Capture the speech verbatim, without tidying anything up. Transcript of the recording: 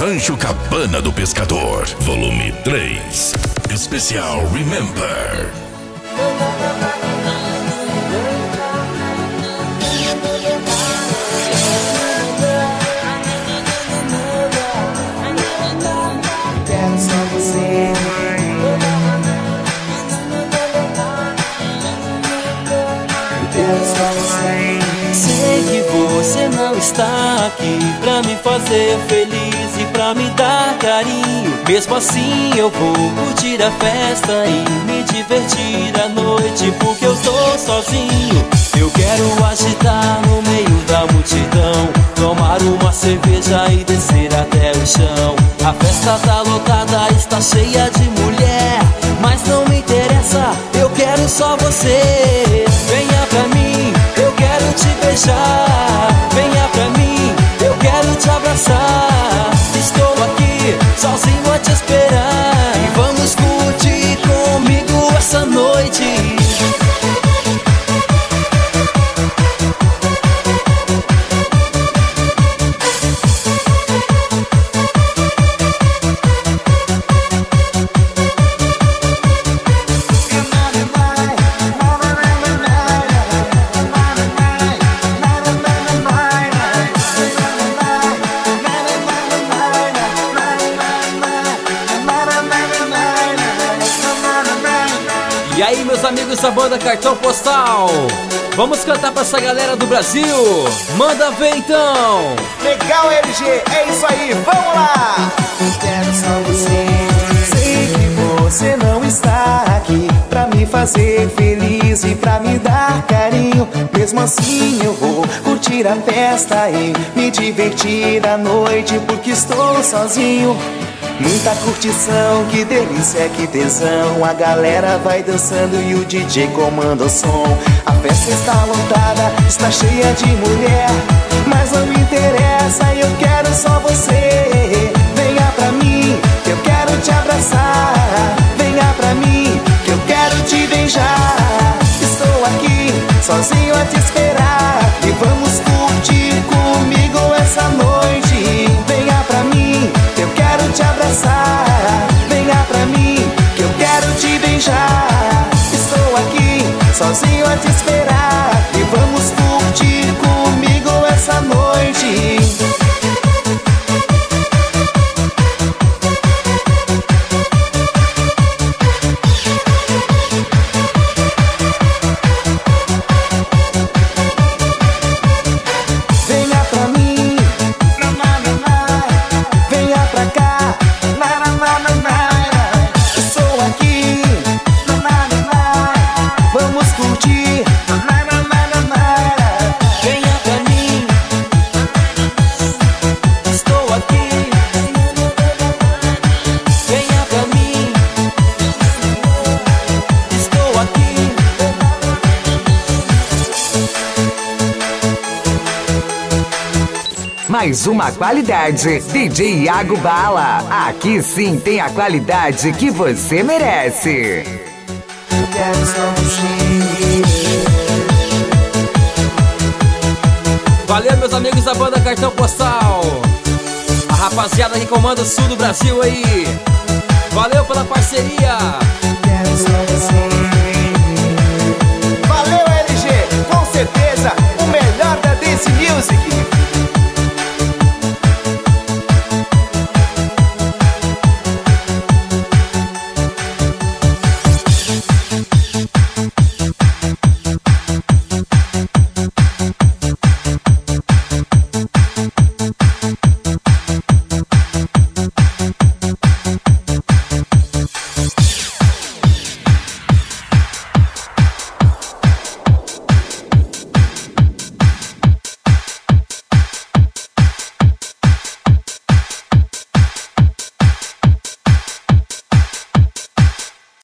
Rancho Cabana do Pescador, volume três. Especial Remember. Quero só você. Quero só você. Sei que você não está aqui pra me fazer feliz e pra me dar carinho. Mesmo assim eu vou curtir a festa e me divertir à noite, porque eu tô sozinho. Eu quero agitar no meio da multidão, tomar uma cerveja e descer até o chão. A festa tá lotada, está cheia de mulher, mas não me interessa, eu quero só você. Venha pra mim, eu quero te beijar. Venha pra mim, eu quero te abraçar. Estou aqui, sozinho a te esperar, e vamos curtir comigo essa noite. E aí, meus amigos da banda Cartão Postal, vamos cantar pra essa galera do Brasil? Manda ver então! Legal, L G, é isso aí, vamos lá! Quero só você. Sei que você não está aqui pra me fazer feliz e pra me dar carinho. Mesmo assim eu vou curtir a festa e me divertir à noite, porque estou sozinho. Muita curtição, que delícia, que tesão. A galera vai dançando e o D J comanda o som. A festa está lotada, está cheia de mulher, mas não me interessa, eu quero só você. Venha pra mim, que eu quero te abraçar. Venha pra mim, que eu quero te beijar. Estou aqui, sozinho a te esperar, e vamos curtir comigo essa noite. Venha pra mim, que eu quero te abraçar. Venha pra mim, que eu quero te beijar. Estou aqui, sozinho a te esperar, e vamos curtir comigo essa noite. Venha pra mim, venha pra cá. Estou aqui, vamos curtir. Venha pra mim, estou aqui. Venha pra mim, estou aqui. Mais uma qualidade, D J Iago Bala. Aqui sim tem a qualidade que você merece. Quero só você. Valeu, meus amigos da banda Cartão Postal, a rapaziada que comanda o sul do Brasil aí. Valeu pela parceria. Quero só você. Valeu, L G, com certeza, o melhor da Dance Music.